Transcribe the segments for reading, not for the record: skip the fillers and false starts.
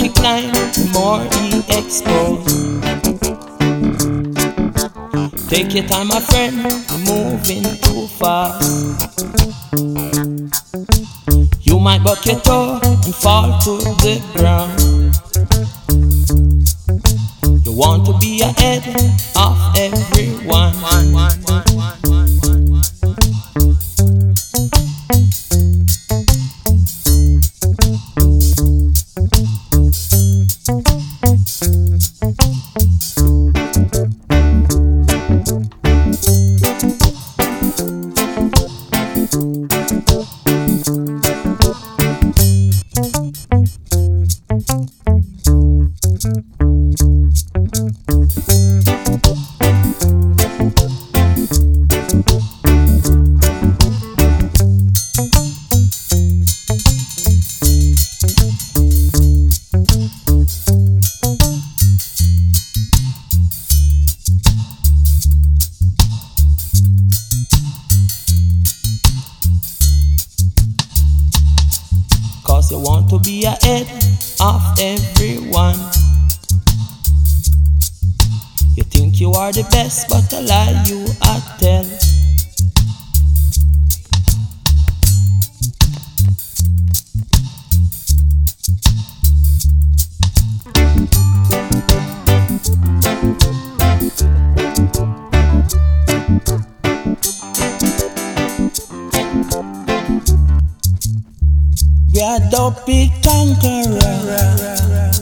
he climb, the more he expose. Take your time, my friend, you're moving too fast. You might buck your toe and fall to the ground. You want to be ahead of everyone. Cause you want to be ahead of everyone. You think you are the best, but a lie you are tell. We are the big conqueror.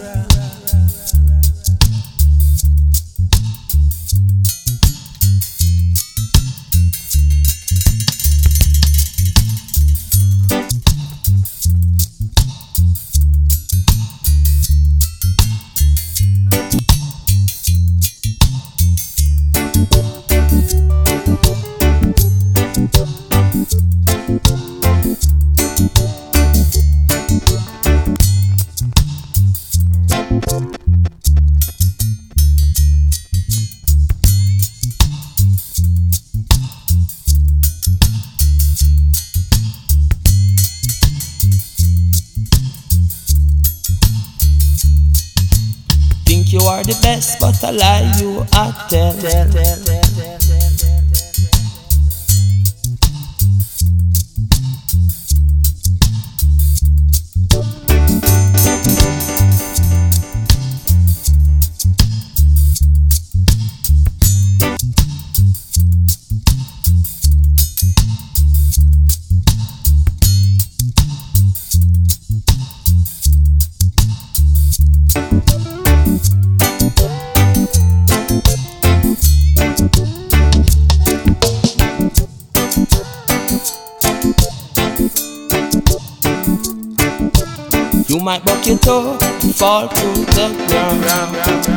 Think you are the best, but a lie you are tell. You might buck your toe and fall to the ground.